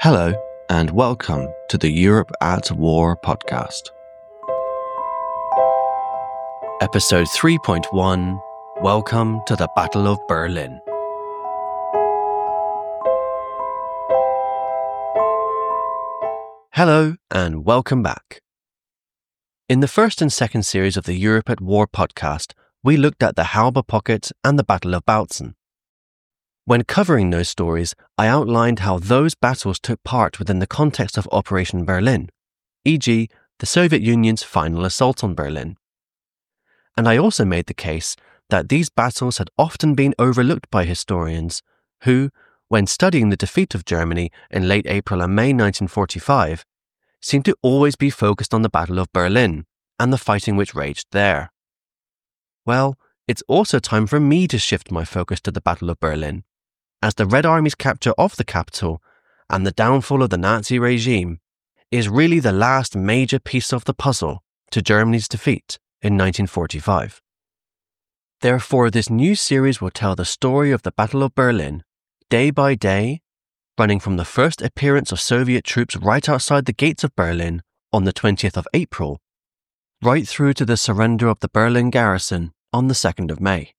Hello, and welcome to the Europe at War podcast. Episode 3.1, Welcome to the Battle of Berlin. Hello, and welcome back. In the first and second series of the Europe at War podcast, we looked at the Halbe Pocket and the Battle of Bautzen. When covering those stories, I outlined how those battles took part within the context of Operation Berlin, e.g., the Soviet Union's final assault on Berlin. And I also made the case that these battles had often been overlooked by historians who, when studying the defeat of Germany in late April and May 1945, seemed to always be focused on the Battle of Berlin and the fighting which raged there. Well, it's also time for me to shift my focus to the Battle of Berlin, as the Red Army's capture of the capital and the downfall of the Nazi regime is really the last major piece of the puzzle to Germany's defeat in 1945. Therefore, this new series will tell the story of the Battle of Berlin, day by day, running from the first appearance of Soviet troops right outside the gates of Berlin on the 20th of April, right through to the surrender of the Berlin garrison on the 2nd of May.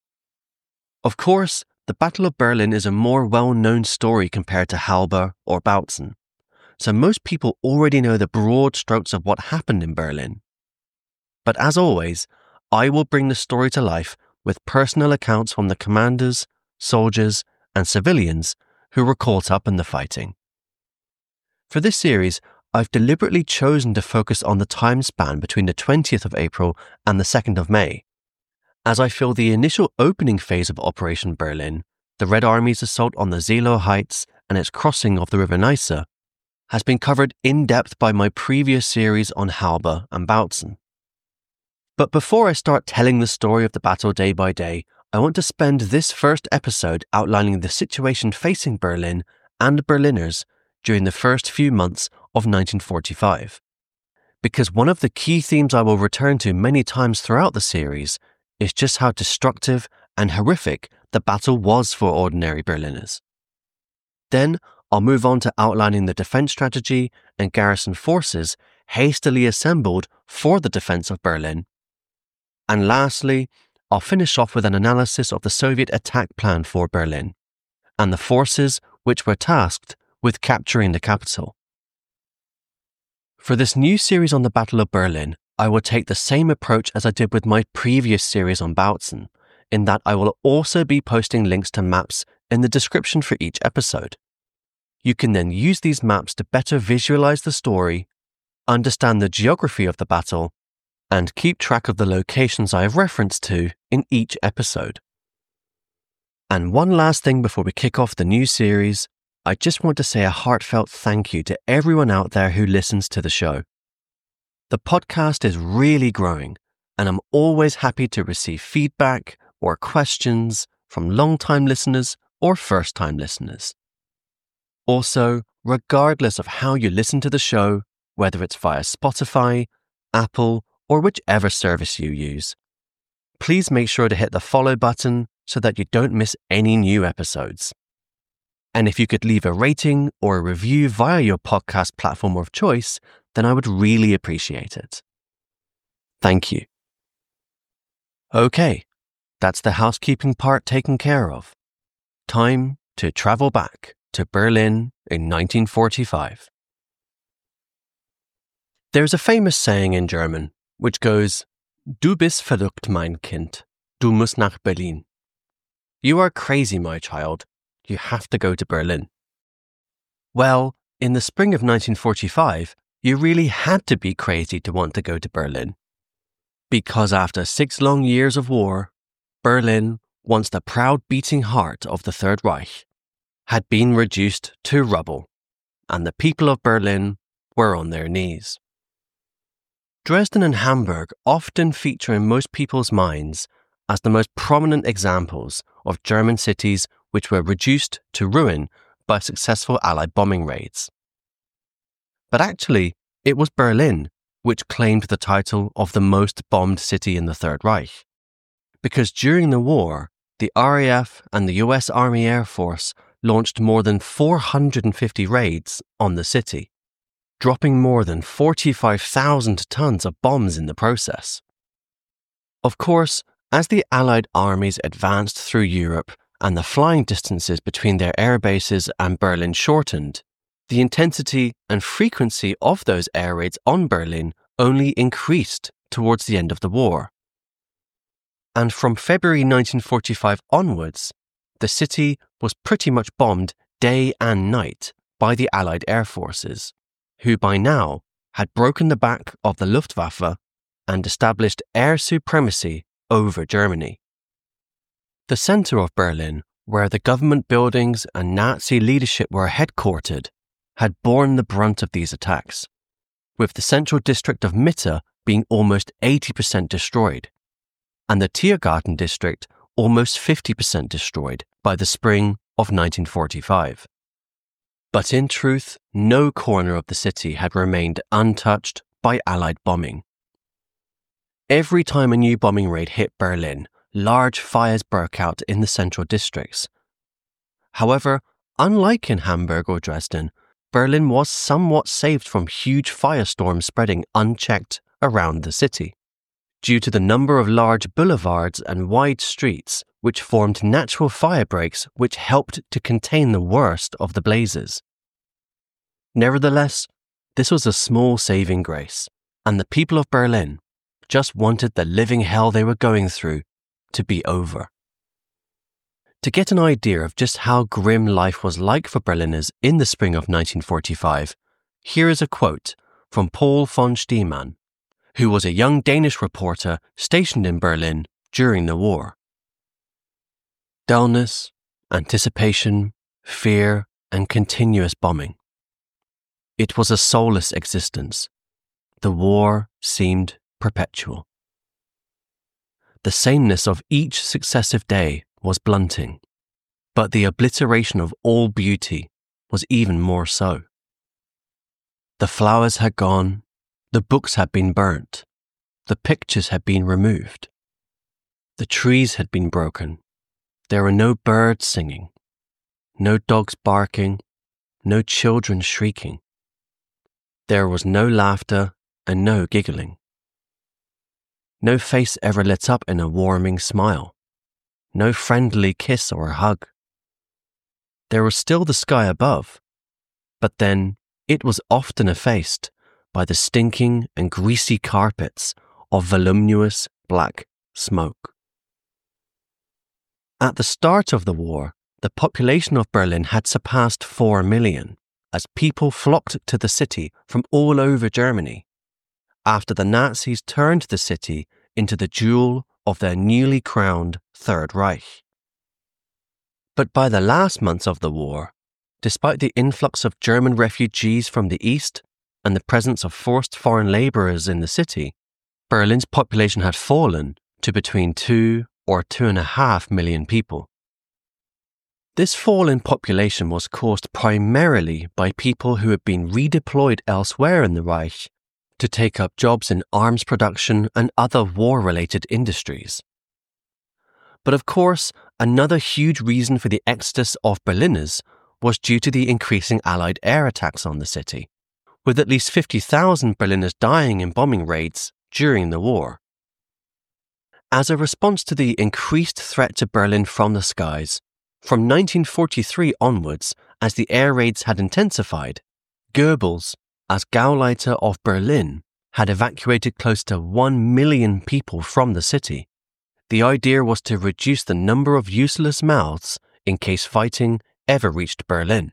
Of course, the Battle of Berlin is a more well-known story compared to Halbe or Bautzen, so most people already know the broad strokes of what happened in Berlin. But as always, I will bring the story to life with personal accounts from the commanders, soldiers, and civilians who were caught up in the fighting. For this series, I've deliberately chosen to focus on the time span between the 20th of April and the 2nd of May, as I feel the initial opening phase of Operation Berlin, the Red Army's assault on the Seelow Heights and its crossing of the River Neisse, has been covered in depth by my previous series on Halbe and Bautzen. But before I start telling the story of the battle day by day, I want to spend this first episode outlining the situation facing Berlin and Berliners during the first few months of 1945. Because one of the key themes I will return to many times throughout the series is just how destructive and horrific the battle was for ordinary Berliners. Then I'll move on to outlining the defense strategy and garrison forces hastily assembled for the defense of Berlin. And lastly, I'll finish off with an analysis of the Soviet attack plan for Berlin and the forces which were tasked with capturing the capital. For this new series on the Battle of Berlin, I will take the same approach as I did with my previous series on Bautzen, in that I will also be posting links to maps in the description for each episode. You can then use these maps to better visualize the story, understand the geography of the battle, and keep track of the locations I have referenced to in each episode. And one last thing before we kick off the new series, I just want to say a heartfelt thank you to everyone out there who listens to the show. The podcast is really growing, and I'm always happy to receive feedback or questions from long-time listeners or first-time listeners. Also, regardless of how you listen to the show, whether it's via Spotify, Apple, or whichever service you use, please make sure to hit the follow button so that you don't miss any new episodes. And if you could leave a rating or a review via your podcast platform of choice, then I would really appreciate it. Thank you. Okay, that's the housekeeping part taken care of. Time to travel back to Berlin in 1945. There's a famous saying in German which goes, "Du bist verrückt, mein Kind. Du musst nach Berlin." You are crazy, my child. You have to go to Berlin. Well, in the spring of 1945, you really had to be crazy to want to go to Berlin. Because after 6 long years of war, Berlin, once the proud beating heart of the Third Reich, had been reduced to rubble, and the people of Berlin were on their knees. Dresden and Hamburg often feature in most people's minds as the most prominent examples of German cities which were reduced to ruin by successful Allied bombing raids. But actually, it was Berlin which claimed the title of the most bombed city in the Third Reich. Because during the war, the RAF and the US Army Air Force launched more than 450 raids on the city, dropping more than 45,000 tons of bombs in the process. Of course, as the Allied armies advanced through Europe and the flying distances between their air bases and Berlin shortened, the intensity and frequency of those air raids on Berlin only increased towards the end of the war. And from February 1945 onwards, the city was pretty much bombed day and night by the Allied air forces, who by now had broken the back of the Luftwaffe and established air supremacy over Germany. The centre of Berlin, where the government buildings and Nazi leadership were headquartered, had borne the brunt of these attacks, with the central district of Mitte being almost 80% destroyed, and the Tiergarten district almost 50% destroyed by the spring of 1945. But in truth, no corner of the city had remained untouched by Allied bombing. Every time a new bombing raid hit Berlin, large fires broke out in the central districts. However, unlike in Hamburg or Dresden, Berlin was somewhat saved from huge firestorms spreading unchecked around the city, due to the number of large boulevards and wide streets which formed natural fire breaks which helped to contain the worst of the blazes. Nevertheless, this was a small saving grace, and the people of Berlin just wanted the living hell they were going through to be over. To get an idea of just how grim life was like for Berliners in the spring of 1945, here is a quote from Paul von Stiemann, who was a young Danish reporter stationed in Berlin during the war. Dullness, anticipation, fear, and continuous bombing. It was a soulless existence. The war seemed perpetual. The sameness of each successive day was blunting, but the obliteration of all beauty was even more so. The flowers had gone, the books had been burnt, the pictures had been removed. The trees had been broken. There were no birds singing, no dogs barking, no children shrieking. There was no laughter and no giggling. No face ever lit up in a warming smile, no friendly kiss or hug. There was still the sky above, but then it was often effaced by the stinking and greasy carpets of voluminous black smoke. At the start of the war, the population of Berlin had surpassed 4 million, as people flocked to the city from all over Germany, after the Nazis turned the city into the jewel of their newly crowned Third Reich. But by the last months of the war, despite the influx of German refugees from the east and the presence of forced foreign labourers in the city, Berlin's population had fallen to between 2 or 2.5 million people. This fall in population was caused primarily by people who had been redeployed elsewhere in the Reich to take up jobs in arms production and other war-related industries. But of course, another huge reason for the exodus of Berliners was due to the increasing Allied air attacks on the city, with at least 50,000 Berliners dying in bombing raids during the war. As a response to the increased threat to Berlin from the skies, from 1943 onwards, as the air raids had intensified, Goebbels, as Gauleiter of Berlin, had evacuated close to 1 million people from the city. The idea was to reduce the number of useless mouths in case fighting ever reached Berlin.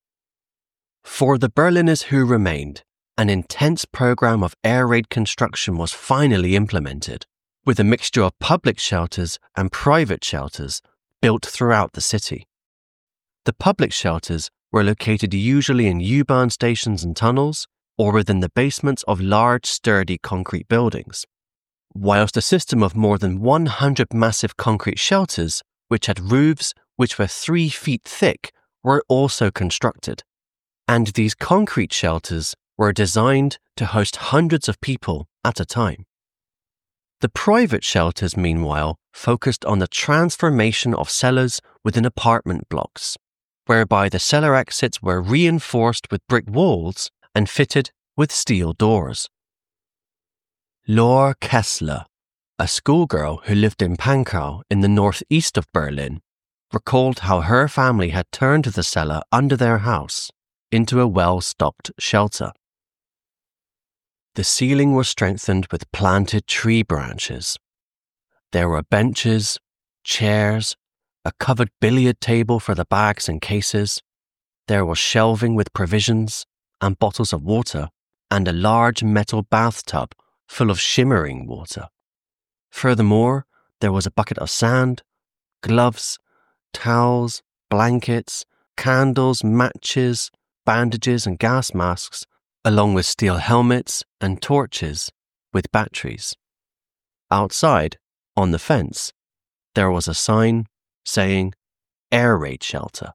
For the Berliners who remained, an intense program of air raid construction was finally implemented, with a mixture of public shelters and private shelters built throughout the city. The public shelters were located usually in U-Bahn stations and tunnels, or within the basements of large, sturdy concrete buildings, whilst a system of more than 100 massive concrete shelters, which had roofs which were 3 feet thick, were also constructed. And these concrete shelters were designed to host hundreds of people at a time. The private shelters, meanwhile, focused on the transformation of cellars within apartment blocks, whereby the cellar exits were reinforced with brick walls and fitted with steel doors. Laura Kessler, a schoolgirl who lived in Pankow in the northeast of Berlin, recalled how her family had turned the cellar under their house into a well-stocked shelter. The ceiling was strengthened with planted tree branches. There were benches, chairs, a covered billiard table for the bags and cases. There was shelving with provisions and bottles of water, and a large metal bathtub full of shimmering water. Furthermore, there was a bucket of sand, gloves, towels, blankets, candles, matches, bandages and gas masks, along with steel helmets and torches with batteries. Outside, on the fence, there was a sign saying air raid shelter.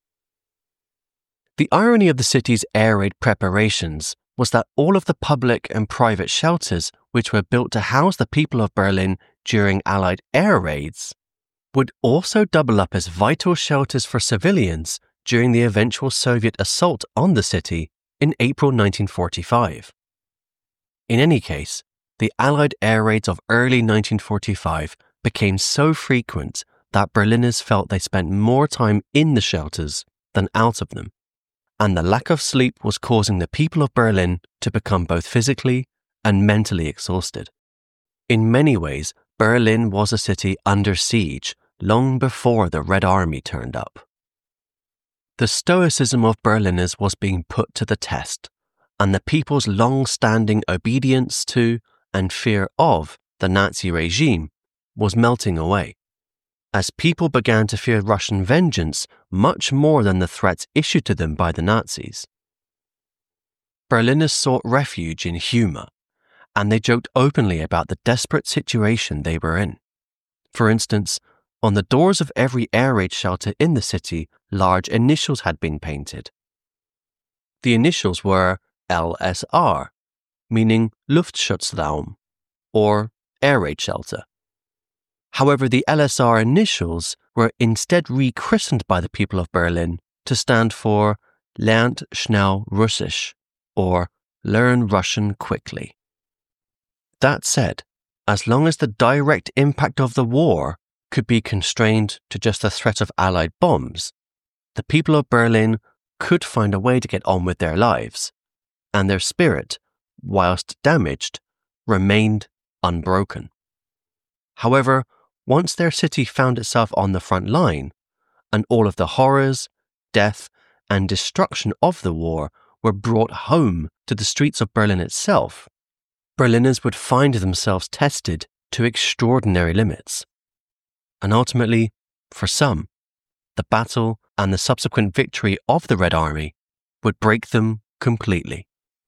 The irony of the city's air raid preparations was that all of the public and private shelters which were built to house the people of Berlin during Allied air raids would also double up as vital shelters for civilians during the eventual Soviet assault on the city in April 1945. In any case, the Allied air raids of early 1945 became so frequent that Berliners felt they spent more time in the shelters than out of them, and the lack of sleep was causing the people of Berlin to become both physically and mentally exhausted. In many ways, Berlin was a city under siege long before the Red Army turned up. The stoicism of Berliners was being put to the test, and the people's long-standing obedience to and fear of the Nazi regime was melting away, as people began to fear Russian vengeance much more than the threats issued to them by the Nazis. Berliners sought refuge in humour, and they joked openly about the desperate situation they were in. For instance, on the doors of every air raid shelter in the city, large initials had been painted. The initials were LSR, meaning Luftschutzraum, or air raid shelter. However, the LSR initials were instead rechristened by the people of Berlin to stand for Lernt schnell Russisch, or Learn Russian quickly. That said, as long as the direct impact of the war could be constrained to just the threat of Allied bombs, the people of Berlin could find a way to get on with their lives, and their spirit, whilst damaged, remained unbroken. However, once their city found itself on the front line, and all of the horrors, death, and destruction of the war were brought home to the streets of Berlin itself, Berliners would find themselves tested to extraordinary limits. And ultimately, for some, the battle and the subsequent victory of the Red Army would break them completely.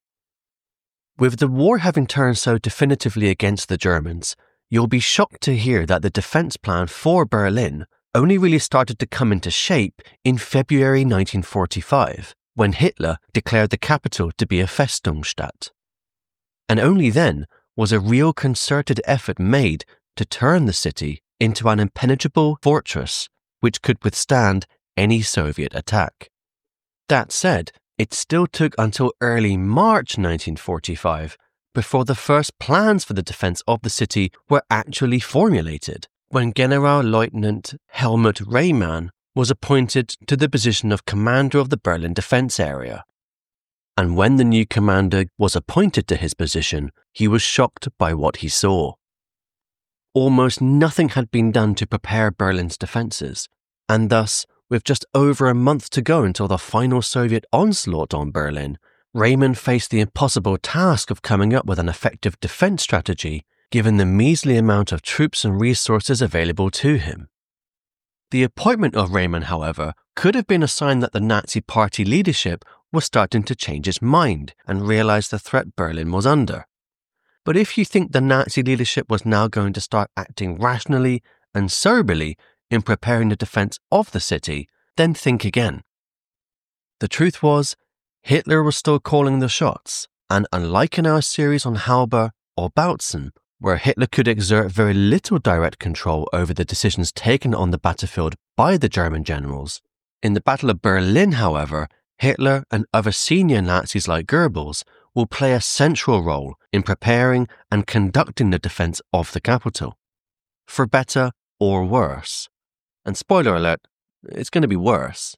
With the war having turned so definitively against the Germans, you'll be shocked to hear that the defense plan for Berlin only really started to come into shape in February 1945, when Hitler declared the capital to be a Festungsstadt. And only then was a real concerted effort made to turn the city into an impenetrable fortress which could withstand any Soviet attack. That said, it still took until early March 1945 before the first plans for the defense of the city were actually formulated, when Generalleutnant Helmut Rehmann was appointed to the position of commander of the Berlin defense area. And when the new commander was appointed to his position, he was shocked by what he saw. Almost nothing had been done to prepare Berlin's defences, and thus, with just over a month to go until the final Soviet onslaught on Berlin, Rehmann faced the impossible task of coming up with an effective defence strategy given the measly amount of troops and resources available to him. The appointment of Rehmann, however, could have been a sign that the Nazi Party leadership was starting to change its mind and realise the threat Berlin was under. But if you think the Nazi leadership was now going to start acting rationally and soberly in preparing the defence of the city, then think again. The truth was, Hitler was still calling the shots, and unlike in our series on Halbe or Bautzen, where Hitler could exert very little direct control over the decisions taken on the battlefield by the German generals, In the Battle of Berlin, however, Hitler and other senior Nazis like Goebbels will play a central role in preparing and conducting the defense of the capital, for better or worse. And spoiler alert, it's going to be worse.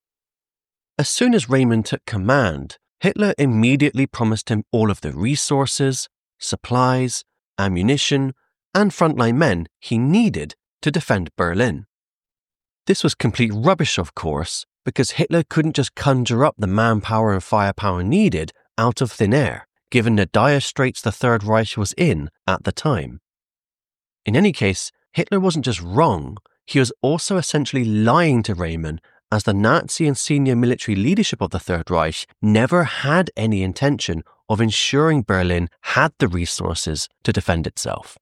As soon as Raymond took command, Hitler immediately promised him all of the resources, supplies, ammunition, and frontline men he needed to defend Berlin. This was complete rubbish, of course, because Hitler couldn't just conjure up the manpower and firepower needed out of thin air, given the dire straits the Third Reich was in at the time. In any case, Hitler wasn't just wrong, he was also essentially lying to Raymond, as the Nazi and senior military leadership of the Third Reich never had any intention of ensuring Berlin had the resources to defend itself.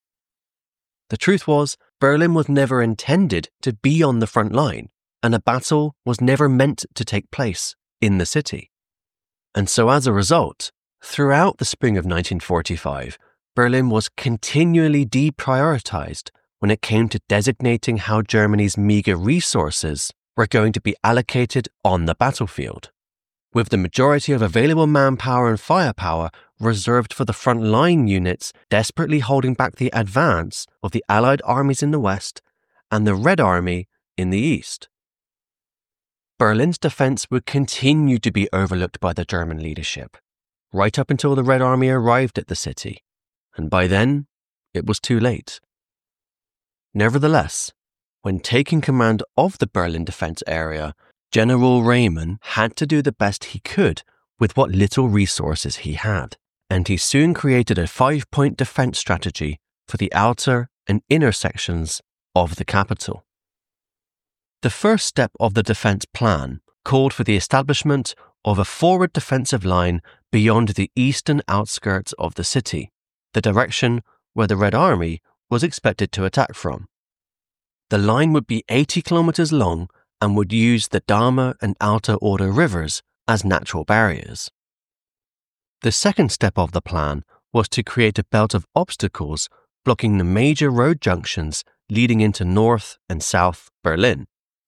The truth was, Berlin was never intended to be on the front line, and a battle was never meant to take place in the city. And so as a result, throughout the spring of 1945, Berlin was continually deprioritized when it came to designating how Germany's meager resources were going to be allocated on the battlefield, with the majority of available manpower and firepower reserved for the front-line units desperately holding back the advance of the Allied armies in the west and the Red Army in the east. Berlin's defense would continue to be overlooked by the German leadership, right up until the Red Army arrived at the city, and by then, it was too late. Nevertheless, when taking command of the Berlin defense area, General Raymond had to do the best he could with what little resources he had, and he soon created a 5-point defense strategy for the outer and inner sections of the capital. The first step of the defense plan called for the establishment of a forward defensive line beyond the eastern outskirts of the city, the direction where the Red Army was expected to attack from. The line would be 80 kilometers long and would use the Dahme and Alter Oder rivers as natural barriers. The second step of the plan was to create a belt of obstacles blocking the major road junctions leading into North and South Berlin.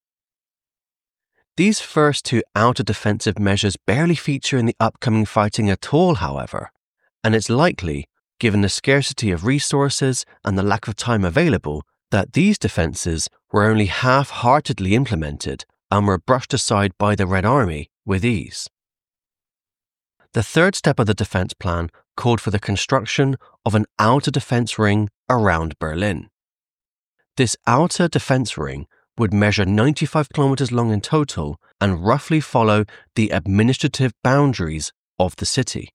These first two outer defensive measures barely feature in the upcoming fighting at all, however, and it's likely, given the scarcity of resources and the lack of time available, that these defenses were only half-heartedly implemented and were brushed aside by the Red Army with ease. The third step of the defense plan called for the construction of an outer defense ring around Berlin. This outer defense ring would measure 95 kilometers long in total and roughly follow the administrative boundaries of the city.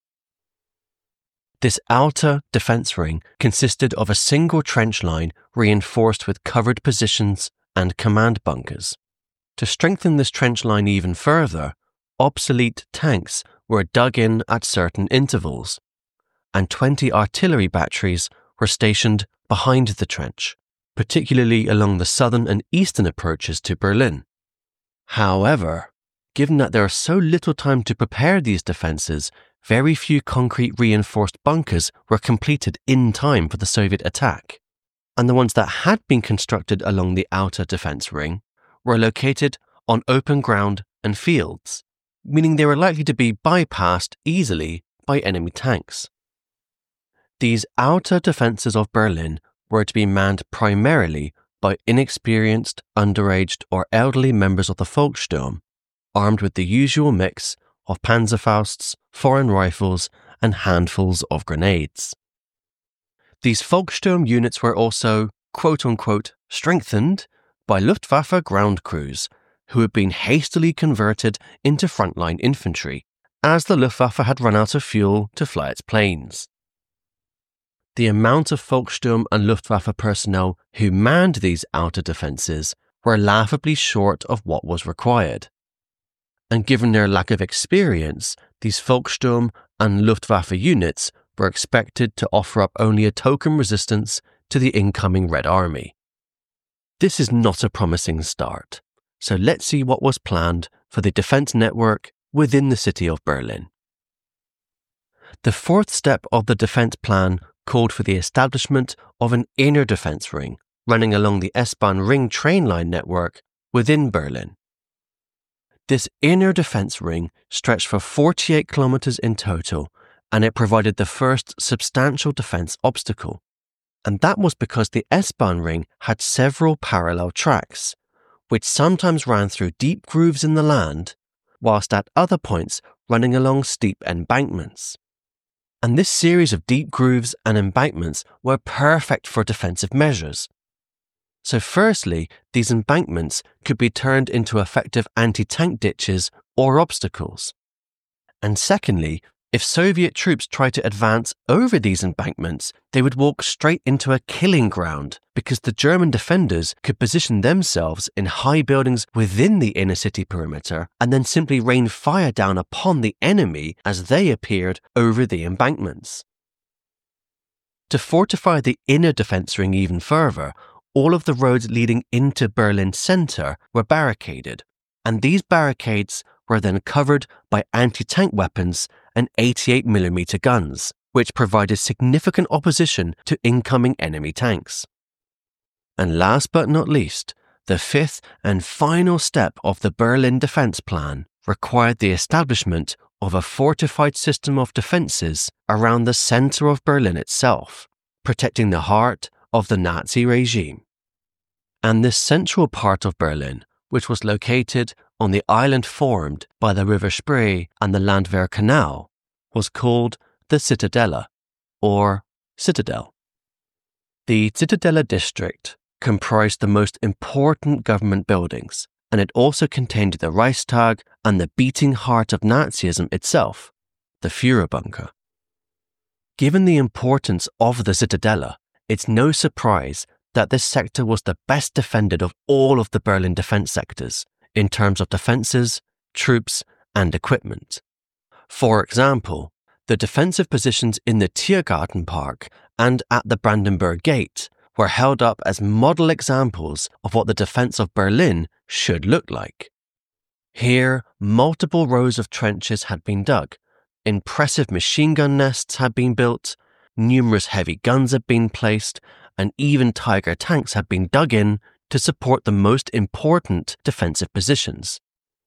This outer defense ring consisted of a single trench line reinforced with covered positions and command bunkers. To strengthen this trench line even further, obsolete tanks were dug in at certain intervals, and 20 artillery batteries were stationed behind the trench, particularly along the southern and eastern approaches to Berlin. However, given that there is so little time to prepare these defenses, very few concrete reinforced bunkers were completed in time for the Soviet attack, and the ones that had been constructed along the outer defense ring were located on open ground and fields, meaning they were likely to be bypassed easily by enemy tanks. These outer defenses of Berlin were to be manned primarily by inexperienced, underaged, or elderly members of the Volkssturm, armed with the usual mix of Panzerfausts, foreign rifles, and handfuls of grenades. These Volkssturm units were also, quote-unquote, strengthened by Luftwaffe ground crews, who had been hastily converted into frontline infantry, as the Luftwaffe had run out of fuel to fly its planes. The amount of Volkssturm and Luftwaffe personnel who manned these outer defences were laughably short of what was required. And given their lack of experience, these Volkssturm and Luftwaffe units were expected to offer up only a token resistance to the incoming Red Army. This is not a promising start, so let's see what was planned for the defence network within the city of Berlin. The fourth step of the defence plan called for the establishment of an inner defence ring running along the S-Bahn ring train line network within Berlin. This inner defense ring stretched for 48 kilometers in total, and it provided the first substantial defense obstacle. And that was because the S-Bahn ring had several parallel tracks, which sometimes ran through deep grooves in the land, whilst at other points running along steep embankments. And this series of deep grooves and embankments were perfect for defensive measures. So firstly, these embankments could be turned into effective anti-tank ditches or obstacles. And secondly, if Soviet troops tried to advance over these embankments, they would walk straight into a killing ground because the German defenders could position themselves in high buildings within the inner city perimeter and then simply rain fire down upon the enemy as they appeared over the embankments. To fortify the inner defense ring even further, all of the roads leading into Berlin center were barricaded, and these barricades were then covered by anti-tank weapons and 88mm guns, which provided significant opposition to incoming enemy tanks. And last but not least, the fifth and final step of the Berlin defense plan required the establishment of a fortified system of defenses around the center of Berlin itself, protecting the heart of the Nazi regime. And this central part of Berlin, which was located on the island formed by the River Spree and the Landwehr Canal, was called the Zitadelle, or Citadel. The Zitadelle district comprised the most important government buildings, and it also contained the Reichstag and the beating heart of Nazism itself, the Führerbunker. Given the importance of the Zitadelle, it's no surprise that this sector was the best defended of all of the Berlin defense sectors in terms of defenses, troops, and equipment. For example, the defensive positions in the Tiergarten Park and at the Brandenburg Gate were held up as model examples of what the defense of Berlin should look like. Here, multiple rows of trenches had been dug, impressive machine gun nests had been built, numerous heavy guns had been placed, and even Tiger tanks had been dug in to support the most important defensive positions.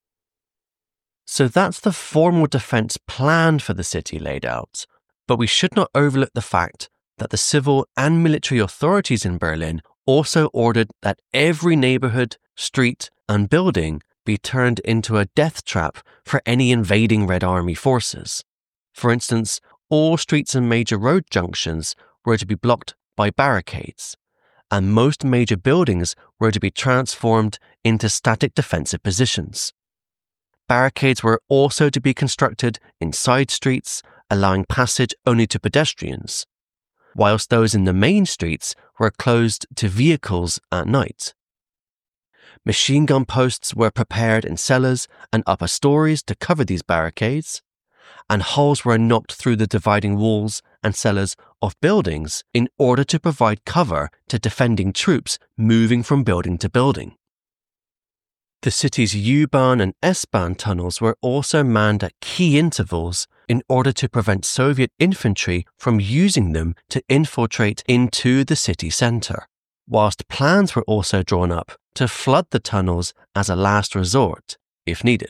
So that's the formal defense plan for the city laid out, but we should not overlook the fact that the civil and military authorities in Berlin also ordered that every neighborhood, street, and building be turned into a death trap for any invading Red Army forces. For instance, all streets and major road junctions were to be blocked by barricades, and most major buildings were to be transformed into static defensive positions. Barricades were also to be constructed in side streets, allowing passage only to pedestrians, whilst those in the main streets were closed to vehicles at night. Machine gun posts were prepared in cellars and upper stories to cover these barricades, and holes were knocked through the dividing walls and cellars of buildings in order to provide cover to defending troops moving from building to building. The city's U-Bahn and S-Bahn tunnels were also manned at key intervals in order to prevent Soviet infantry from using them to infiltrate into the city centre, whilst plans were also drawn up to flood the tunnels as a last resort, if needed.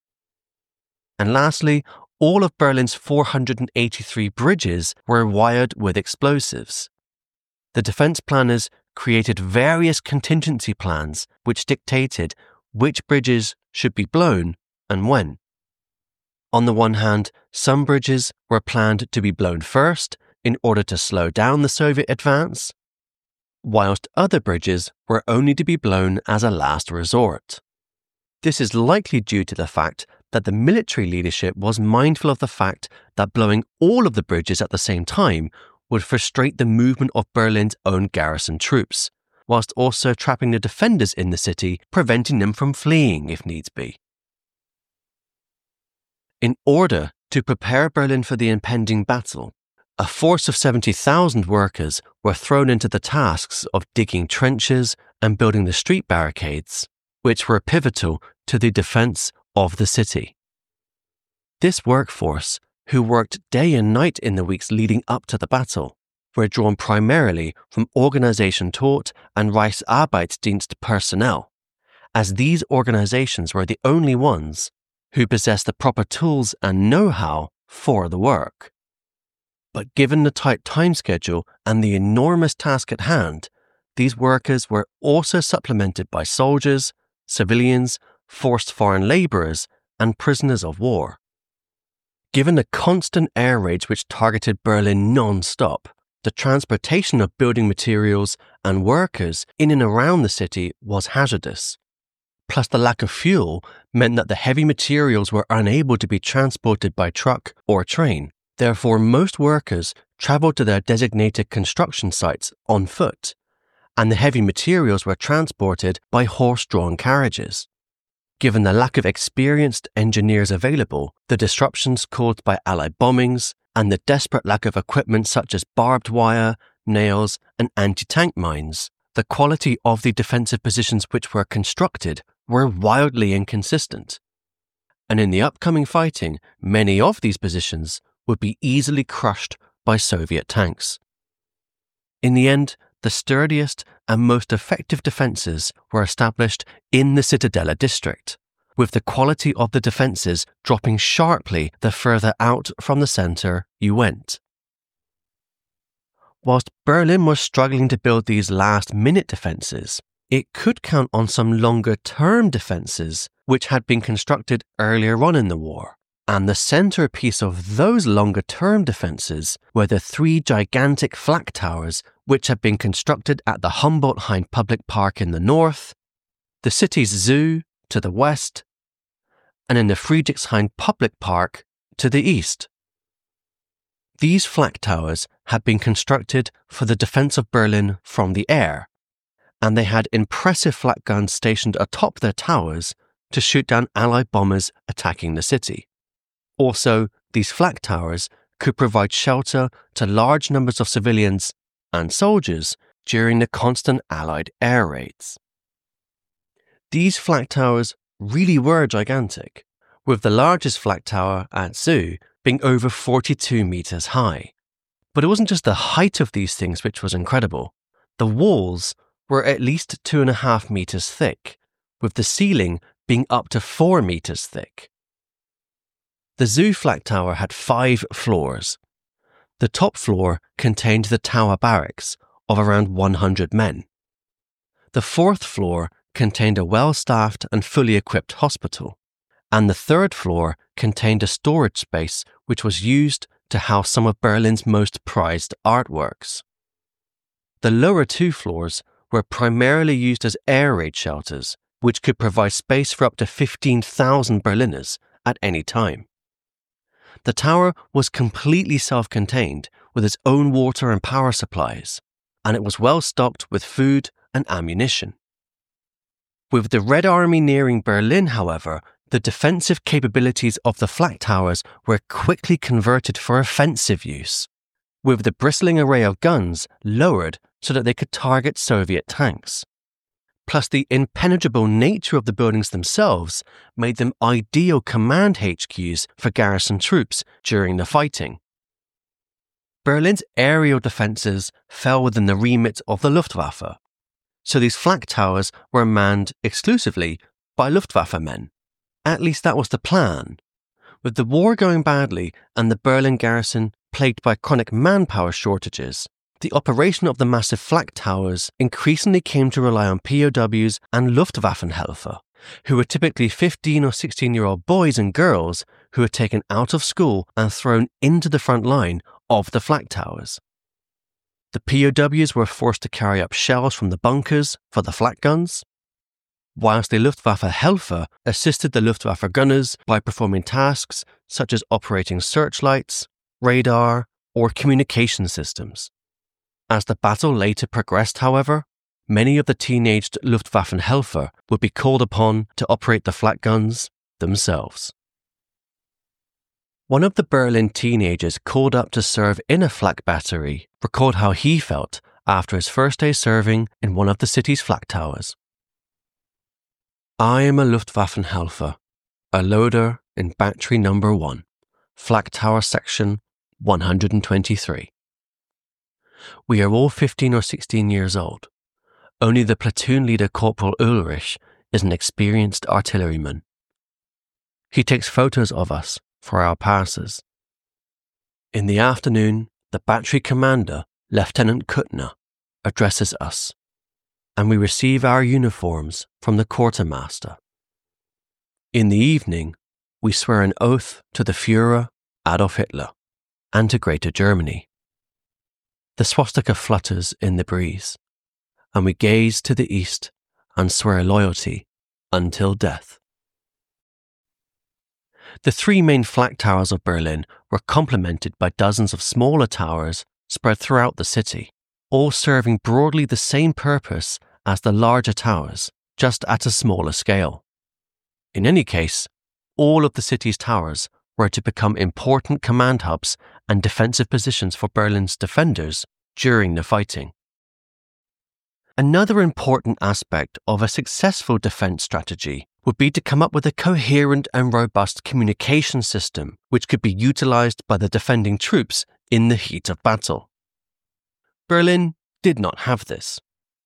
And lastly, all of Berlin's 483 bridges were wired with explosives. The defense planners created various contingency plans which dictated which bridges should be blown and when. On the one hand, some bridges were planned to be blown first in order to slow down the Soviet advance, whilst other bridges were only to be blown as a last resort. This is likely due to the fact that the military leadership was mindful of the fact that blowing all of the bridges at the same time would frustrate the movement of Berlin's own garrison troops, whilst also trapping the defenders in the city, preventing them from fleeing if needs be. In order to prepare Berlin for the impending battle, a force of 70,000 workers were thrown into the tasks of digging trenches and building the street barricades, which were pivotal to the defense of the city. This workforce, who worked day and night in the weeks leading up to the battle, were drawn primarily from Organisation Tod and Reichsarbeitsdienst personnel, as these organizations were the only ones who possessed the proper tools and know-how for the work. But given the tight time schedule and the enormous task at hand, these workers were also supplemented by soldiers, civilians, forced foreign laborers, and prisoners of war. Given the constant air raids which targeted Berlin non-stop, the transportation of building materials and workers in and around the city was hazardous. Plus, the lack of fuel meant that the heavy materials were unable to be transported by truck or train. Therefore, most workers traveled to their designated construction sites on foot, and the heavy materials were transported by horse-drawn carriages. Given the lack of experienced engineers available, the disruptions caused by Allied bombings, and the desperate lack of equipment such as barbed wire, nails, and anti-tank mines, the quality of the defensive positions which were constructed were wildly inconsistent. And in the upcoming fighting, many of these positions would be easily crushed by Soviet tanks. In the end, the sturdiest and most effective defences were established in the Citadella district, with the quality of the defences dropping sharply the further out from the centre you went. Whilst Berlin was struggling to build these last-minute defences, it could count on some longer-term defences which had been constructed earlier on in the war. And the centrepiece of those longer-term defences were the 3 gigantic flak towers which had been constructed at the Humboldt-Hain Public Park in the north, the city's zoo to the west, and in the Friedrichshain Public Park to the east. These flak towers had been constructed for the defence of Berlin from the air, and they had impressive flak guns stationed atop their towers to shoot down Allied bombers attacking the city. Also, these flak towers could provide shelter to large numbers of civilians and soldiers during the constant Allied air raids. These flak towers really were gigantic, with the largest flak tower at Zoo being over 42 metres high. But it wasn't just the height of these things which was incredible. The walls were at least 2.5 metres thick, with the ceiling being up to 4 metres thick. The Zoo flak tower had 5 floors. The top floor contained the tower barracks of around 100 men. The 4th floor contained a well-staffed and fully equipped hospital, and the 3rd floor contained a storage space which was used to house some of Berlin's most prized artworks. The lower 2 floors were primarily used as air raid shelters, which could provide space for up to 15,000 Berliners at any time. The tower was completely self-contained with its own water and power supplies, and it was well stocked with food and ammunition. With the Red Army nearing Berlin, however, the defensive capabilities of the flak towers were quickly converted for offensive use, with the bristling array of guns lowered so that they could target Soviet tanks. Plus, the impenetrable nature of the buildings themselves made them ideal command HQs for garrison troops during the fighting. Berlin's aerial defences fell within the remit of the Luftwaffe, so these flak towers were manned exclusively by Luftwaffe men. At least that was the plan. With the war going badly and the Berlin garrison plagued by chronic manpower shortages, the operation of the massive flak towers increasingly came to rely on POWs and Luftwaffenhelfer, who were typically 15 or 16-year-old boys and girls who were taken out of school and thrown into the front line of the flak towers. The POWs were forced to carry up shells from the bunkers for the flak guns, whilst the Luftwaffenhelfer assisted the Luftwaffe gunners by performing tasks such as operating searchlights, radar, or communication systems. As the battle later progressed, however, many of the teenaged Luftwaffenhelfer would be called upon to operate the flak guns themselves. One of the Berlin teenagers called up to serve in a flak battery recalled how he felt after his first day serving in one of the city's flak towers. I am a Luftwaffenhelfer, a loader in battery number 1, flak tower section 123. We are all 15 or 16 years old. Only the platoon leader, Corporal Ulrich, is an experienced artilleryman. He takes photos of us for our passes. In the afternoon, the battery commander, Lieutenant Kutner, addresses us, and we receive our uniforms from the quartermaster. In the evening, we swear an oath to the Führer, Adolf Hitler, and to Greater Germany. The swastika flutters in the breeze, and we gaze to the east and swear loyalty until death. The three main flak towers of Berlin were complemented by dozens of smaller towers spread throughout the city, all serving broadly the same purpose as the larger towers, just at a smaller scale. In any case, all of the city's towers were to become important command hubs and defensive positions for Berlin's defenders during the fighting. Another important aspect of a successful defense strategy would be to come up with a coherent and robust communication system which could be utilized by the defending troops in the heat of battle. Berlin did not have this.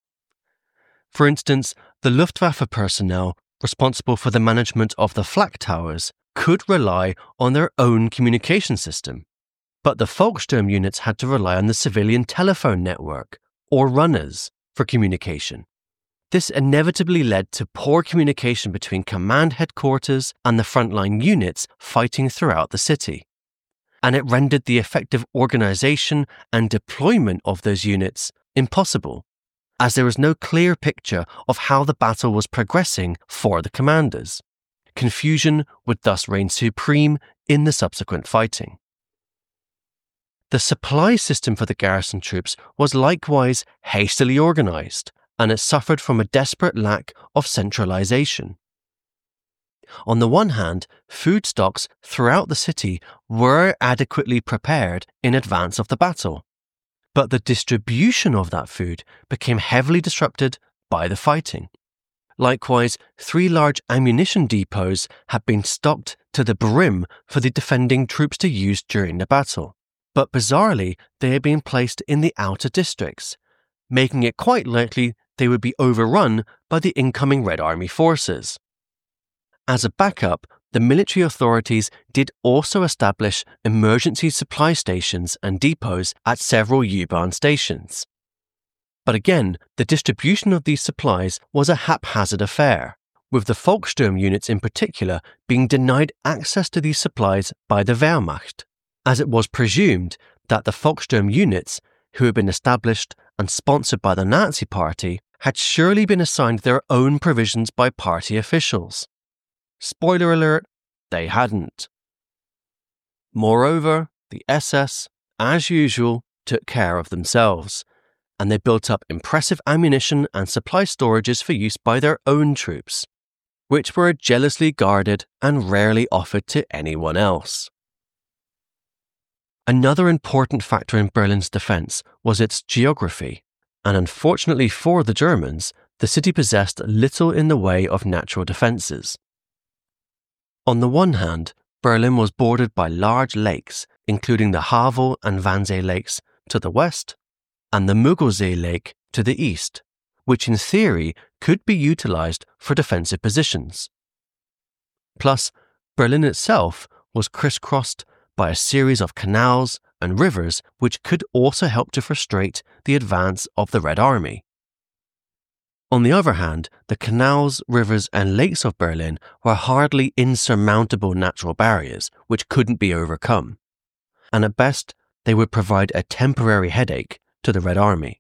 For instance, the Luftwaffe personnel responsible for the management of the flak towers could rely on their own communication system, but the Volkssturm units had to rely on the civilian telephone network, or runners, for communication. This inevitably led to poor communication between command headquarters and the frontline units fighting throughout the city, and it rendered the effective organization and deployment of those units impossible, as there was no clear picture of how the battle was progressing for the commanders. Confusion would thus reign supreme in the subsequent fighting. The supply system for the garrison troops was likewise hastily organized, and it suffered from a desperate lack of centralization. On the one hand, food stocks throughout the city were adequately prepared in advance of the battle, but the distribution of that food became heavily disrupted by the fighting. Likewise, 3 large ammunition depots had been stocked to the brim for the defending troops to use during the battle, but bizarrely they had been placed in the outer districts, making it quite likely they would be overrun by the incoming Red Army forces. As a backup, the military authorities did also establish emergency supply stations and depots at several U-Bahn stations. But again, the distribution of these supplies was a haphazard affair, with the Volkssturm units in particular being denied access to these supplies by the Wehrmacht, as it was presumed that the Volkssturm units, who had been established and sponsored by the Nazi Party, had surely been assigned their own provisions by party officials. Spoiler alert, they hadn't. Moreover, the SS, as usual, took care of themselves, and they built up impressive ammunition and supply storages for use by their own troops, which were jealously guarded and rarely offered to anyone else. Another important factor in Berlin's defense was its geography, and unfortunately for the Germans, the city possessed little in the way of natural defenses. On the one hand, Berlin was bordered by large lakes, including the Havel and Wannsee lakes to the west, and the Müggelsee lake to the east, which in theory could be utilized for defensive positions. Plus, Berlin itself was crisscrossed by a series of canals and rivers which could also help to frustrate the advance of the Red Army. On the other hand, the canals, rivers and lakes of Berlin were hardly insurmountable natural barriers which couldn't be overcome, and at best they would provide a temporary headache to the Red Army.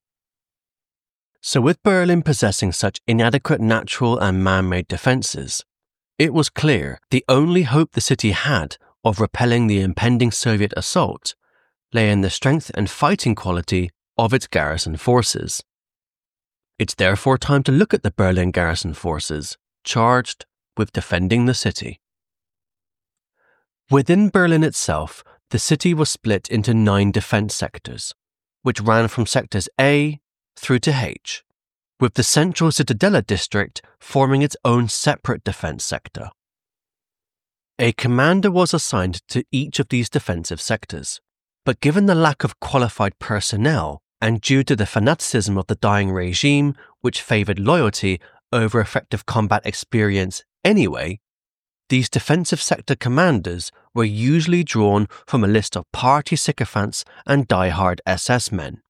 So with Berlin possessing such inadequate natural and man-made defenses, it was clear the only hope the city had of repelling the impending Soviet assault lay in the strength and fighting quality of its garrison forces. It's therefore time to look at the Berlin garrison forces charged with defending the city. Within Berlin itself, the city was split into 9 defense sectors, which ran from sectors A through to H, with the central Citadella district forming its own separate defense sector. A commander was assigned to each of these defensive sectors, but given the lack of qualified personnel and due to the fanaticism of the dying regime, which favoured loyalty over effective combat experience anyway, these defensive sector commanders were usually drawn from a list of party sycophants and die-hard SS men.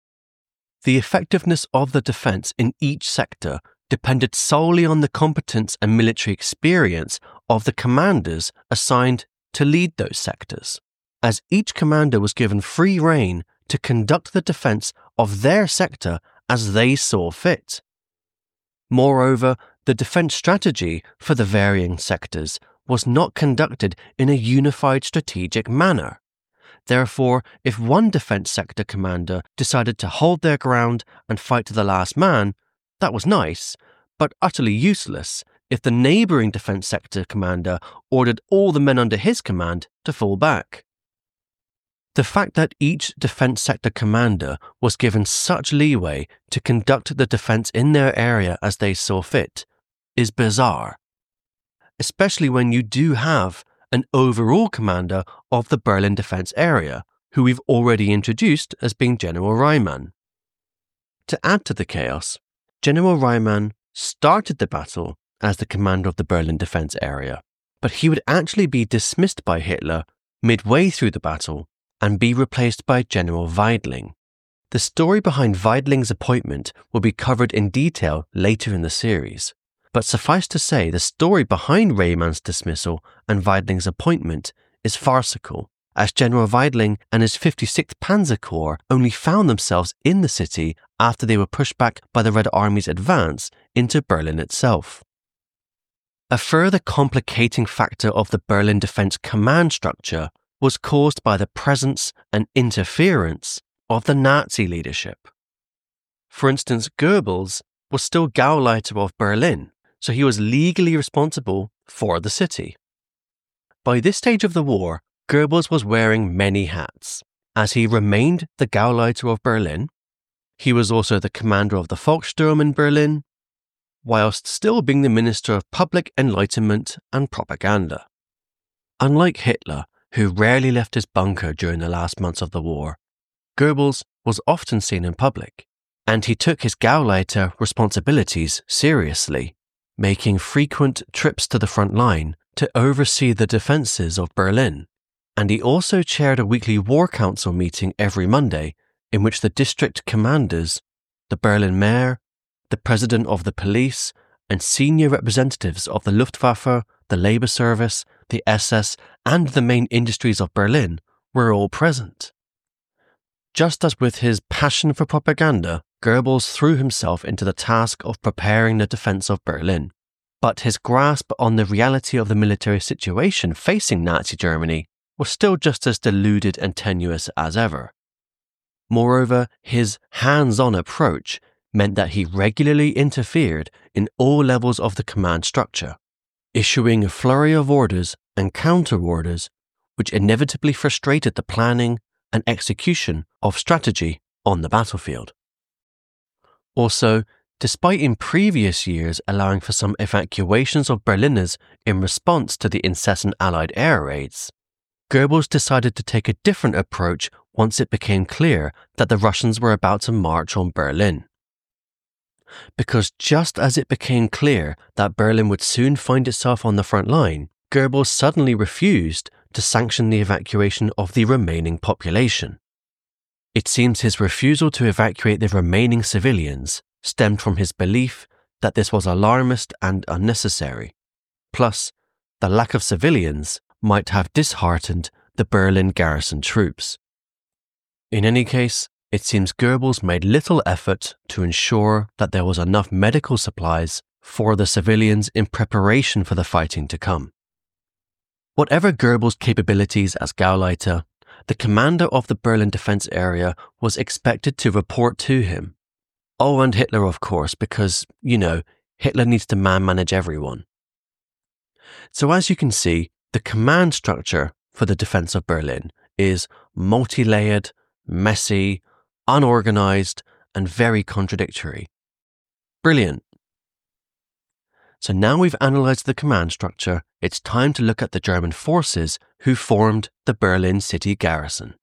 The effectiveness of the defense in each sector depended solely on the competence and military experience of the commanders assigned to lead those sectors, as each commander was given free rein to conduct the defense of their sector as they saw fit. Moreover, the defense strategy for the varying sectors was not conducted in a unified strategic manner. Therefore, if one defense sector commander decided to hold their ground and fight to the last man, that was nice, but utterly useless if the neighbouring defense sector commander ordered all the men under his command to fall back. The fact that each defense sector commander was given such leeway to conduct the defense in their area as they saw fit is bizarre, especially when you do have an overall commander of the Berlin defense area, who we've already introduced as being General Reimann. To add to the chaos, General Reimann started the battle as the commander of the Berlin defense area, but he would actually be dismissed by Hitler midway through the battle and be replaced by General Weidling. The story behind Weidling's appointment will be covered in detail later in the series, but suffice to say the story behind Reimann's dismissal and Weidling's appointment is farcical, as General Weidling and his 56th Panzer Corps only found themselves in the city after they were pushed back by the Red Army's advance into Berlin itself. A further complicating factor of the Berlin Defense Command structure was caused by the presence and interference of the Nazi leadership. For instance, Goebbels was still Gauleiter of Berlin, so he was legally responsible for the city. By this stage of the war, Goebbels was wearing many hats, as he remained the Gauleiter of Berlin. He was also the commander of the Volkssturm in Berlin, whilst still being the Minister of Public Enlightenment and Propaganda. Unlike Hitler, who rarely left his bunker during the last months of the war, Goebbels was often seen in public, and he took his Gauleiter responsibilities seriously, making frequent trips to the front line to oversee the defences of Berlin. And he also chaired a weekly war council meeting every Monday in which the district commanders, the Berlin mayor, the president of the police, and senior representatives of the Luftwaffe, the Labour Service, the SS, and the main industries of Berlin were all present. Just as with his passion for propaganda, Goebbels threw himself into the task of preparing the defence of Berlin. But his grasp on the reality of the military situation facing Nazi Germany was still just as deluded and tenuous as ever. Moreover, his hands-on approach meant that he regularly interfered in all levels of the command structure, issuing a flurry of orders and counter-orders which inevitably frustrated the planning and execution of strategy on the battlefield. Also, despite in previous years allowing for some evacuations of Berliners in response to the incessant Allied air raids, Goebbels decided to take a different approach once it became clear that the Russians were about to march on Berlin. Because just as it became clear that Berlin would soon find itself on the front line, Goebbels suddenly refused to sanction the evacuation of the remaining population. It seems his refusal to evacuate the remaining civilians stemmed from his belief that this was alarmist and unnecessary. Plus, the lack of civilians might have disheartened the Berlin garrison troops. In any case, it seems Goebbels made little effort to ensure that there was enough medical supplies for the civilians in preparation for the fighting to come. Whatever Goebbels' capabilities as Gauleiter, the commander of the Berlin defense area was expected to report to him. Oh, and Hitler, of course, because, Hitler needs to manage everyone. So as you can see, the command structure for the defense of Berlin is multi-layered, messy, unorganized, and very contradictory. Brilliant. So now we've analysed the command structure, it's time to look at the German forces who formed the Berlin city garrison.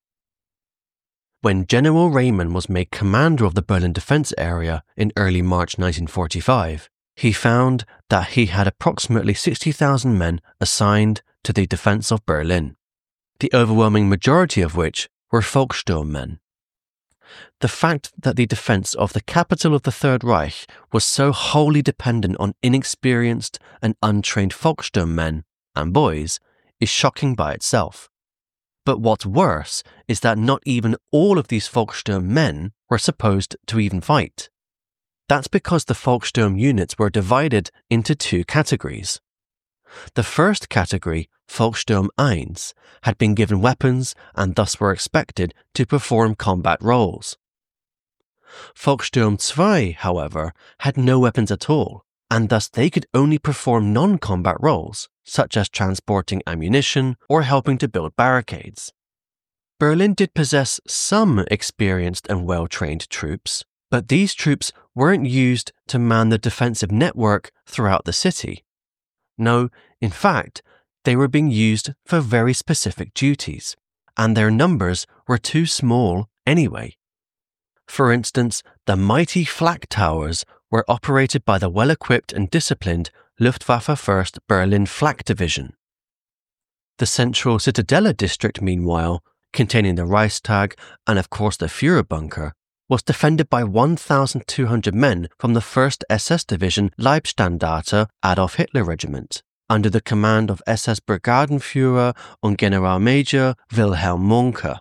When General Reimann was made commander of the Berlin defense area in early March 1945, he found that he had approximately 60,000 men assigned to the defense of Berlin, the overwhelming majority of which were Volkssturm men. The fact that the defense of the capital of the Third Reich was so wholly dependent on inexperienced and untrained Volkssturm men and boys is shocking by itself. But what's worse is that not even all of these Volkssturm men were supposed to even fight. That's because the Volkssturm units were divided into two categories. The first category, Volkssturm I, had been given weapons and thus were expected to perform combat roles. Volkssturm II, however, had no weapons at all, and thus they could only perform non-combat roles, such as transporting ammunition or helping to build barricades. Berlin did possess some experienced and well-trained troops, but these troops weren't used to man the defensive network throughout the city. No, in fact, they were being used for very specific duties, and their numbers were too small anyway. For instance, the mighty flak towers were operated by the well-equipped and disciplined Luftwaffe 1st Berlin Flak Division. The central Citadella district, meanwhile, containing the Reichstag and of course the Führer bunker, was defended by 1,200 men from the 1st SS Division Leibstandarte Adolf Hitler Regiment, under the command of SS Brigadenführer und Generalmajor Wilhelm Mohnke.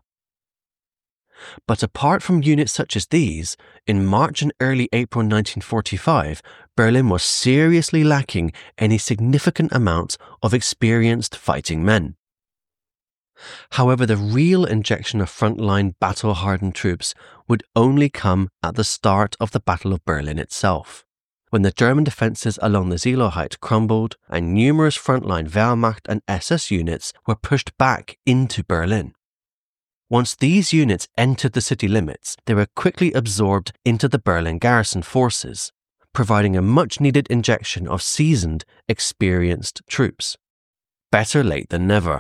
But apart from units such as these, in March and early April 1945, Berlin was seriously lacking any significant amounts of experienced fighting men. However, the real injection of frontline battle-hardened troops would only come at the start of the Battle of Berlin itself, when the German defences along the Seelow crumbled and numerous frontline Wehrmacht and SS units were pushed back into Berlin. Once these units entered the city limits, they were quickly absorbed into the Berlin garrison forces, providing a much-needed injection of seasoned, experienced troops. Better late than never.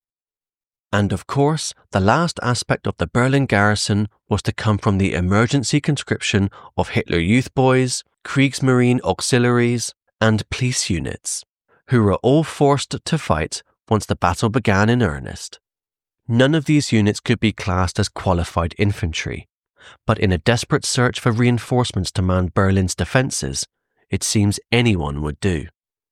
And of course, the last aspect of the Berlin garrison was to come from the emergency conscription of Hitler Youth Boys, Kriegsmarine auxiliaries, and police units, who were all forced to fight once the battle began in earnest. None of these units could be classed as qualified infantry, but in a desperate search for reinforcements to man Berlin's defences, it seems anyone would do.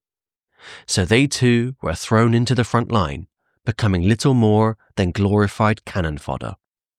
So they too were thrown into the front line, becoming little more than glorified cannon fodder.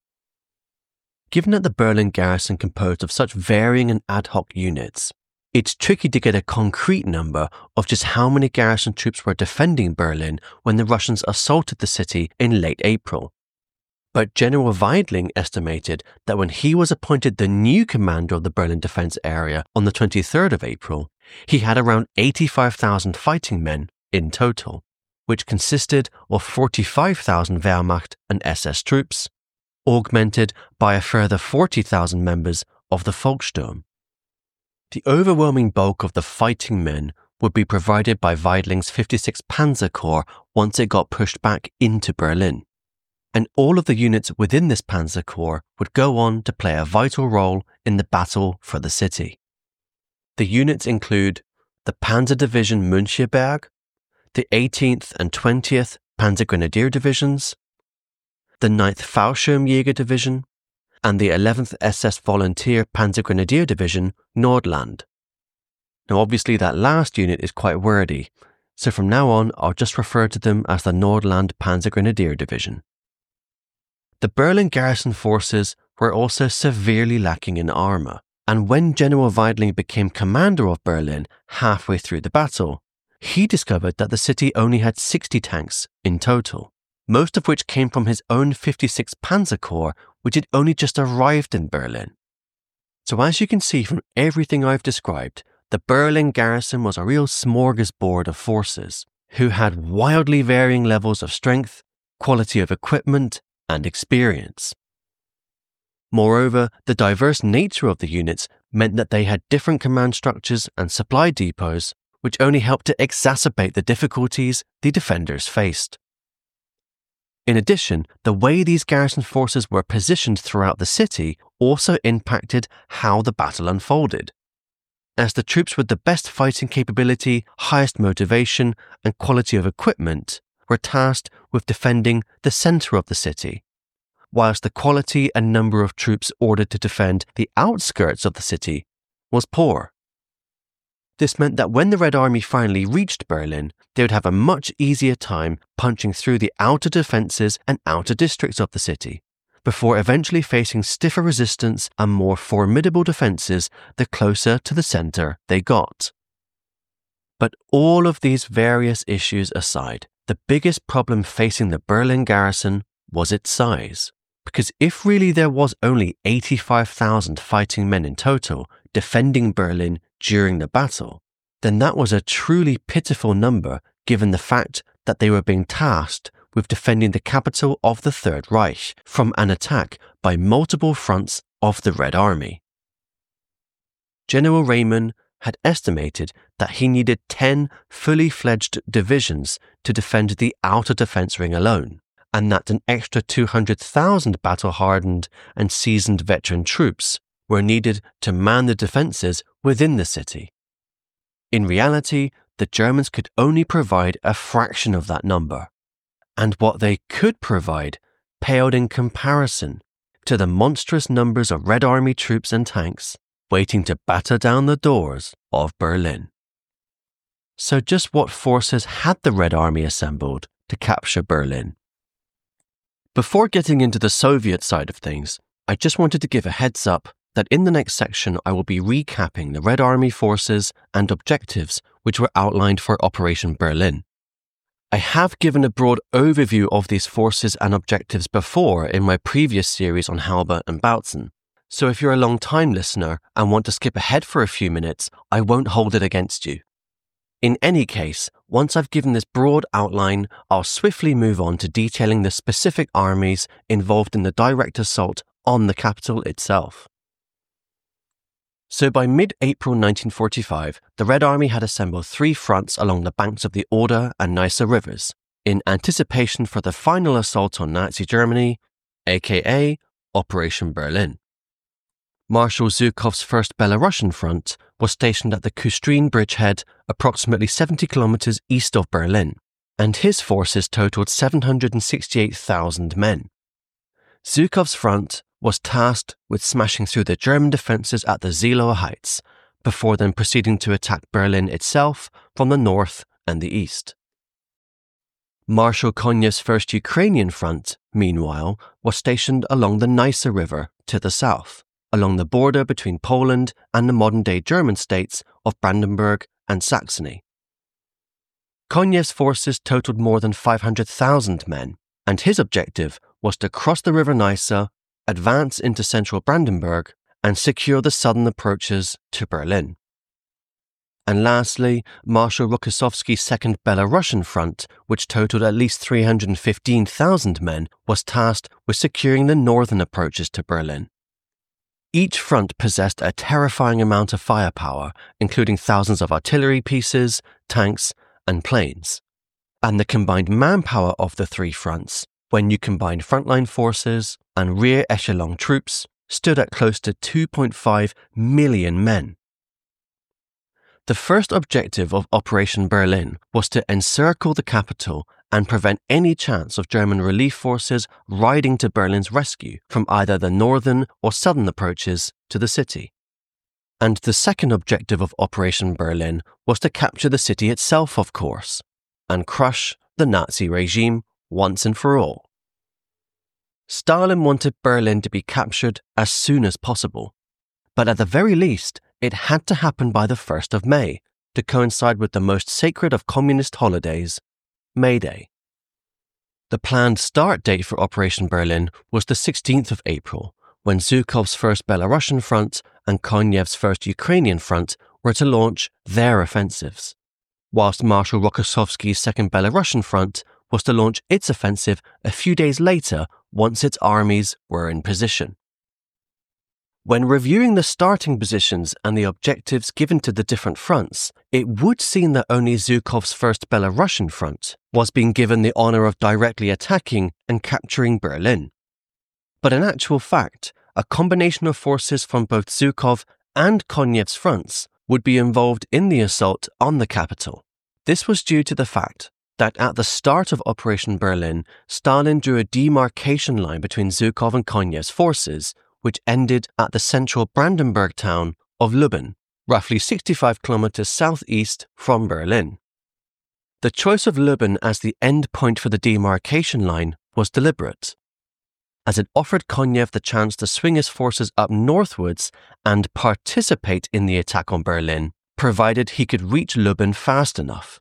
Given that the Berlin garrison composed of such varying and ad hoc units, it's tricky to get a concrete number of just how many garrison troops were defending Berlin when the Russians assaulted the city in late April. But General Weidling estimated that when he was appointed the new commander of the Berlin defense area on the 23rd of April, he had around 85,000 fighting men in total, which consisted of 45,000 Wehrmacht and SS troops, augmented by a further 40,000 members of the Volkssturm. The overwhelming bulk of the fighting men would be provided by Weidling's 56th Panzer Corps once it got pushed back into Berlin, and all of the units within this Panzer Corps would go on to play a vital role in the battle for the city. The units include the Panzer Division Müncheberg, the 18th and 20th Panzer Grenadier Divisions, the 9th Fallschirmjäger Division, and the 11th SS Volunteer Panzer Grenadier Division Nordland. Now obviously that last unit is quite wordy, so from now on I'll just refer to them as the Nordland Panzer Grenadier Division. The Berlin garrison forces were also severely lacking in armour, and when General Weidling became commander of Berlin halfway through the battle, he discovered that the city only had 60 tanks in total, most of which came from his own 56th Panzer Corps, which had only just arrived in Berlin. So as you can see from everything I've described, the Berlin garrison was a real smorgasbord of forces, who had wildly varying levels of strength, quality of equipment, and experience. Moreover, the diverse nature of the units meant that they had different command structures and supply depots, which only helped to exacerbate the difficulties the defenders faced. In addition, the way these garrison forces were positioned throughout the city also impacted how the battle unfolded. as the troops with the best fighting capability, highest motivation, and quality of equipment were tasked with defending the centre of the city, whilst the quality and number of troops ordered to defend the outskirts of the city was poor. This meant that when the Red Army finally reached Berlin, they would have a much easier time punching through the outer defences and outer districts of the city, before eventually facing stiffer resistance and more formidable defences the closer to the centre they got. But all of these various issues aside, the biggest problem facing the Berlin garrison was its size. Because if really there was only 85,000 fighting men in total defending Berlin during the battle, then that was a truly pitiful number given the fact that they were being tasked with defending the capital of the Third Reich from an attack by multiple fronts of the Red Army. General Reymann had estimated that he needed 10 fully fledged divisions to defend the outer defence ring alone, and that an extra 200,000 battle-hardened and seasoned veteran troops were needed to man the defences within the city. In reality, the Germans could only provide a fraction of that number, and what they could provide paled in comparison to the monstrous numbers of Red Army troops and tanks waiting to batter down the doors of Berlin. So just what forces had the Red Army assembled to capture Berlin? Before getting into the Soviet side of things, I just wanted to give a heads up that in the next section I will be recapping the Red Army forces and objectives which were outlined for Operation Berlin. I have given a broad overview of these forces and objectives before in my previous series on Halbe and Bautzen, so if you're a long-time listener and want to skip ahead for a few minutes, I won't hold it against you. In any case, once I've given this broad outline, I'll swiftly move on to detailing the specific armies involved in the direct assault on the capital itself. So by mid-April 1945, the Red Army had assembled 3 fronts along the banks of the Oder and Neisse rivers, in anticipation for the final assault on Nazi Germany, aka Operation Berlin. Marshal Zhukov's 1st Belarusian Front was stationed at the Kustrin bridgehead approximately 70 kilometers east of Berlin, and his forces totaled 768,000 men. Zhukov's front was tasked with smashing through the German defences at the Zilower Heights, before then proceeding to attack Berlin itself from the north and the east. Marshal Konyev's 1st Ukrainian Front, meanwhile, was stationed along the Neisse River to the south, along the border between Poland and the modern-day German states of Brandenburg and Saxony. Konyev's forces totaled more than 500,000 men, and his objective was to cross the River Neisse, advance into central Brandenburg, and secure the southern approaches to Berlin. And lastly, Marshal Rokossovsky's 2nd Belarusian Front, which totaled at least 315,000 men, was tasked with securing the northern approaches to Berlin. Each front possessed a terrifying amount of firepower, including thousands of artillery pieces, tanks, and planes. And the combined manpower of the 3 fronts, when you combine frontline forces and rear echelon troops, stood at close to 2.5 million men. The first objective of Operation Berlin was to encircle the capital and prevent any chance of German relief forces riding to Berlin's rescue from either the northern or southern approaches to the city. And the second objective of Operation Berlin was to capture the city itself, of course, and crush the Nazi regime once and for all. Stalin wanted Berlin to be captured as soon as possible, but at the very least, it had to happen by the 1st of May, to coincide with the most sacred of communist holidays, May Day. The planned start date for Operation Berlin was the 16th of April, when Zhukov's 1st Belarusian Front and Konyev's 1st Ukrainian Front were to launch their offensives, whilst Marshal Rokossovsky's 2nd Belarusian Front was to launch its offensive a few days later once its armies were in position. When reviewing the starting positions and the objectives given to the different fronts, it would seem that only Zhukov's 1st Belarusian Front was being given the honour of directly attacking and capturing Berlin. But in actual fact, a combination of forces from both Zhukov and Konyev's fronts would be involved in the assault on the capital. This was due to the fact that at the start of Operation Berlin, Stalin drew a demarcation line between Zhukov and Konev's forces, which ended at the central Brandenburg town of Lublin, roughly 65 kilometers southeast from Berlin. The choice of Lublin as the end point for the demarcation line was deliberate, as it offered Konev the chance to swing his forces up northwards and participate in the attack on Berlin, provided he could reach Lublin fast enough.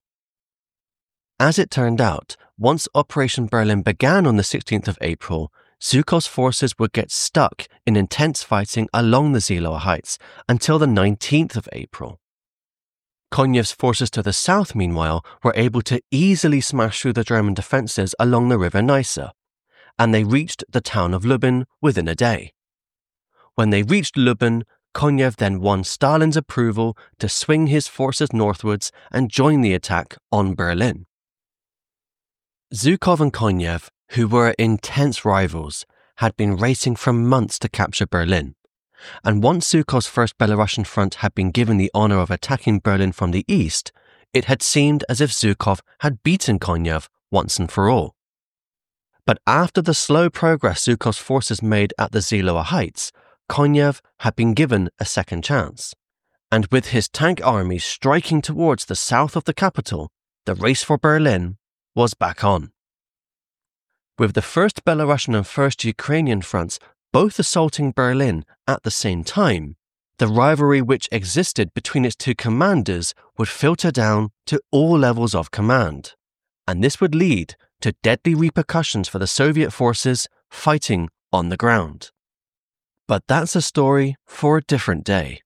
As it turned out, once Operation Berlin began on the 16th of April, Zhukov's forces would get stuck in intense fighting along the Zilower Heights until the 19th of April. Konev's forces to the south, meanwhile, were able to easily smash through the German defences along the River Neisse, and they reached the town of Lublin within a day. When they reached Lublin, Konev then won Stalin's approval to swing his forces northwards and join the attack on Berlin. Zhukov and Konev, who were intense rivals, had been racing for months to capture Berlin, and once Zhukov's First Belarusian Front had been given the honour of attacking Berlin from the east, it had seemed as if Zhukov had beaten Konev once and for all. But after the slow progress Zhukov's forces made at the Zilower Heights, Konev had been given a second chance, and with his tank army striking towards the south of the capital, the race for Berlin was back on. With the First Belarusian and First Ukrainian fronts both assaulting Berlin at the same time, the rivalry which existed between its two commanders would filter down to all levels of command, and this would lead to deadly repercussions for the Soviet forces fighting on the ground. But that's a story for a different day.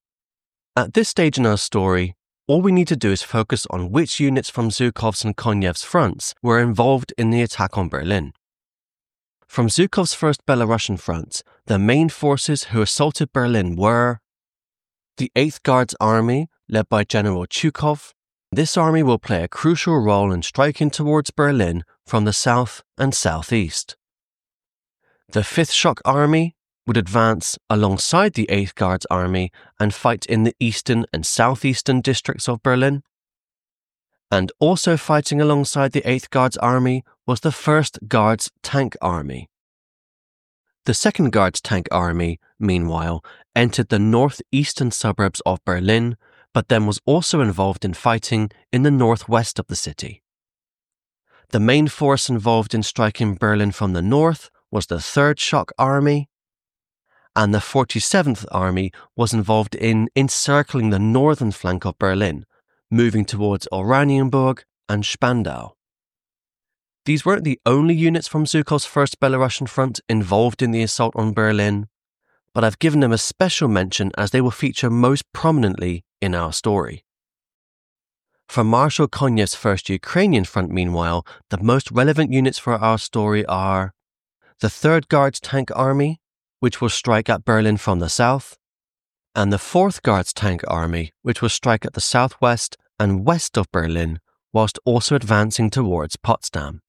At this stage in our story, all we need to do is focus on which units from Zhukov's and Konev's fronts were involved in the attack on Berlin. From Zhukov's First Belarusian Front, the main forces who assaulted Berlin were the 8th Guards Army, led by General Chukov. This army will play a crucial role in striking towards Berlin from the south and southeast. The 5th Shock Army would advance alongside the 8th Guards Army and fight in the eastern and southeastern districts of Berlin. And also fighting alongside the 8th Guards Army was the 1st Guards Tank Army. The 2nd Guards Tank Army, meanwhile, entered the northeastern suburbs of Berlin, but then was also involved in fighting in the northwest of the city. The main force involved in striking Berlin from the north was the 3rd Shock Army, and the 47th Army was involved in encircling the northern flank of Berlin, moving towards Oranienburg and Spandau. These weren't the only units from Zhukov's First Belarusian Front involved in the assault on Berlin, but I've given them a special mention as they will feature most prominently in our story. For Marshal Konev's First Ukrainian Front, meanwhile, the most relevant units for our story are the 3rd Guards Tank Army, which will strike at Berlin from the south, and the 4th Guards Tank Army, which will strike at the southwest and west of Berlin, whilst also advancing towards Potsdam.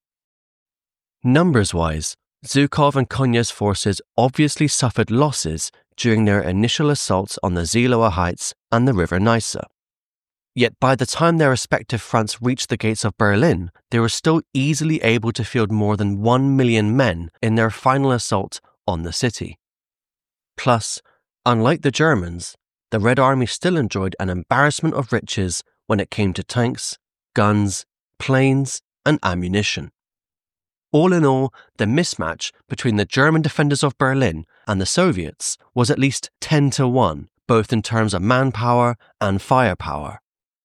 Numbers-wise, Zhukov and Konev's forces obviously suffered losses during their initial assaults on the Zilower Heights and the River Neisse. Yet by the time their respective fronts reached the gates of Berlin, they were still easily able to field more than 1 million men in their final assault on the city. Plus, unlike the Germans, the Red Army still enjoyed an embarrassment of riches when it came to tanks, guns, planes, and ammunition. All in all, the mismatch between the German defenders of Berlin and the Soviets was at least 10-1, both in terms of manpower and firepower.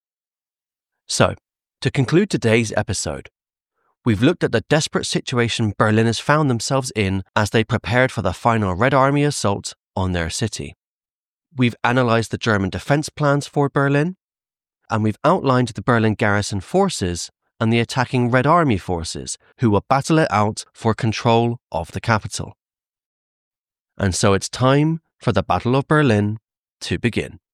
So, to conclude today's episode, we've looked at the desperate situation Berliners found themselves in as they prepared for the final Red Army assault on their city. We've analysed the German defence plans for Berlin, and we've outlined the Berlin garrison forces and the attacking Red Army forces who will battle it out for control of the capital. And so it's time for the Battle of Berlin to begin.